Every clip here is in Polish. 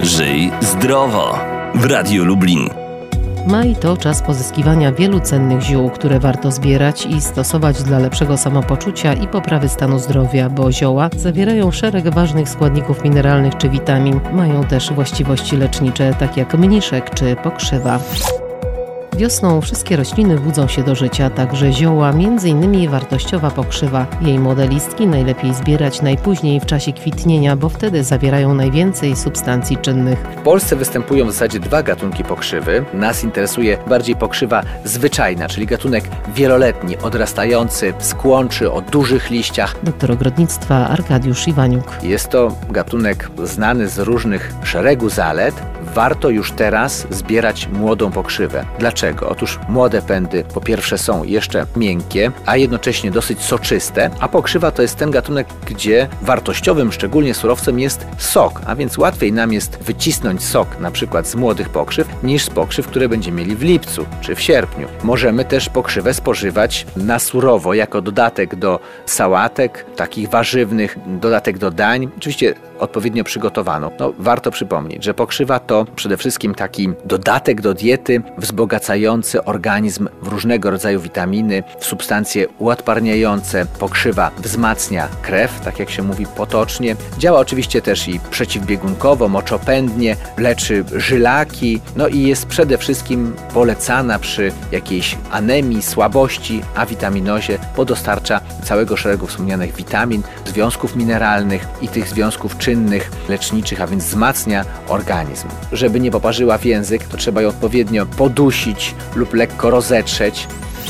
Żyj zdrowo w Radiu Lublin. Maj to czas pozyskiwania wielu cennych ziół, które warto zbierać i stosować dla lepszego samopoczucia i poprawy stanu zdrowia, bo zioła zawierają szereg ważnych składników mineralnych czy witamin. Mają też właściwości lecznicze, tak jak mniszek czy pokrzywa. Wiosną wszystkie rośliny budzą się do życia, także zioła, m.in. wartościowa pokrzywa. Jej młode listki najlepiej zbierać najpóźniej w czasie kwitnienia, bo wtedy zawierają najwięcej substancji czynnych. W Polsce występują w zasadzie dwa gatunki pokrzywy. Nas interesuje bardziej pokrzywa zwyczajna, czyli gatunek wieloletni, odrastający z kłączy o dużych liściach. Doktor ogrodnictwa Arkadiusz Iwaniuk. Jest to gatunek znany z różnych szeregu zalet. Warto już teraz zbierać młodą pokrzywę. Dlaczego? Otóż młode pędy po pierwsze są jeszcze miękkie, a jednocześnie dosyć soczyste, a pokrzywa to jest ten gatunek, gdzie wartościowym, szczególnie surowcem jest sok, a więc łatwiej nam jest wycisnąć sok na przykład z młodych pokrzyw niż z pokrzyw, które będziemy mieli w lipcu czy w sierpniu. Możemy też pokrzywę spożywać na surowo jako dodatek do sałatek, takich warzywnych, dodatek do dań, oczywiście odpowiednio przygotowaną. Warto przypomnieć, że pokrzywa to przede wszystkim taki dodatek do diety wzbogacający organizm w różnego rodzaju witaminy, w substancje uodparniające. Pokrzywa wzmacnia krew, tak jak się mówi potocznie. Działa oczywiście też i przeciwbiegunkowo, moczopędnie, leczy żylaki, i jest przede wszystkim polecana przy jakiejś anemii, słabości, awitaminozie, bo dostarcza całego szeregu wspomnianych witamin, związków mineralnych i tych związków czynnych, leczniczych, a więc wzmacnia organizm. Żeby nie poparzyła w język, to trzeba ją odpowiednio podusić lub lekko rozetrzeć.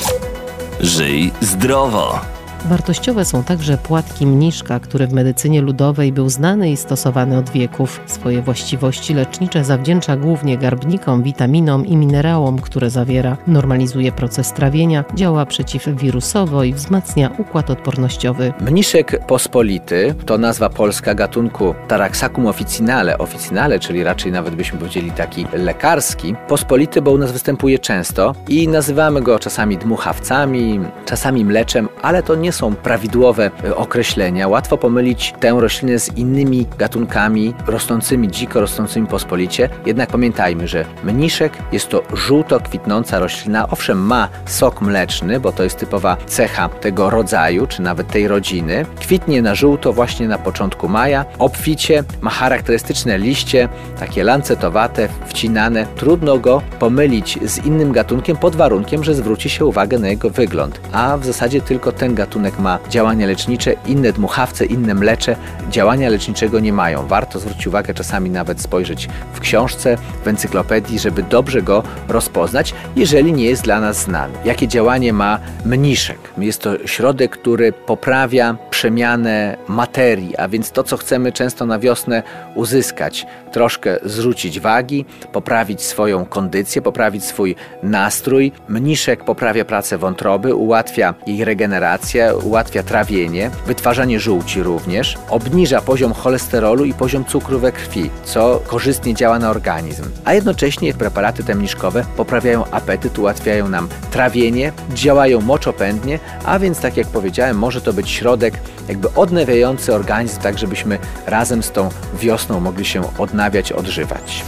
Żyj zdrowo. Wartościowe są także płatki mniszka, który w medycynie ludowej był znany i stosowany od wieków. Swoje właściwości lecznicze zawdzięcza głównie garbnikom, witaminom i minerałom, które zawiera. Normalizuje proces trawienia, działa przeciwwirusowo i wzmacnia układ odpornościowy. Mniszek pospolity to nazwa polska gatunku Taraxacum officinale, czyli raczej nawet byśmy powiedzieli taki lekarski. Pospolity, bo u nas występuje często i nazywamy go czasami dmuchawcami, czasami mleczem, ale to nie są prawidłowe określenia. Łatwo pomylić tę roślinę z innymi gatunkami dziko rosnącymi pospolicie. Jednak pamiętajmy, że mniszek jest to żółto kwitnąca roślina. Owszem, ma sok mleczny, bo to jest typowa cecha tego rodzaju, czy nawet tej rodziny. Kwitnie na żółto właśnie na początku maja. Obficie, ma charakterystyczne liście, takie lancetowate, wcinane. Trudno go pomylić z innym gatunkiem pod warunkiem, że zwróci się uwagę na jego wygląd. A w zasadzie tylko ten gatunek ma działania lecznicze, inne dmuchawce, inne mlecze działania leczniczego nie mają. Warto zwrócić uwagę, czasami nawet spojrzeć w książce, w encyklopedii, żeby dobrze go rozpoznać, jeżeli nie jest dla nas znany. Jakie działanie ma mniszek? Jest to środek, który poprawia przemianę materii, a więc to, co chcemy często na wiosnę uzyskać. Troszkę zrzucić wagi, poprawić swoją kondycję, poprawić swój nastrój. Mniszek poprawia pracę wątroby, ułatwia jej regenerację, ułatwia trawienie, wytwarzanie żółci również, obniża poziom cholesterolu i poziom cukru we krwi, co korzystnie działa na organizm. A jednocześnie preparaty te mniszkowe poprawiają apetyt, ułatwiają nam trawienie, działają moczopędnie, a więc tak jak powiedziałem, może to być środek jakby odnawiający organizm, tak żebyśmy razem z tą wiosną mogli się odnawiać, odżywać.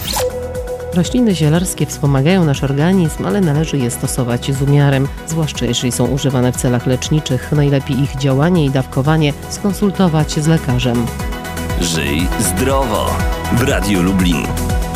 Rośliny zielarskie wspomagają nasz organizm, ale należy je stosować z umiarem, zwłaszcza jeżeli są używane w celach leczniczych. Najlepiej ich działanie i dawkowanie skonsultować z lekarzem. Żyj zdrowo w Radiu Lublin.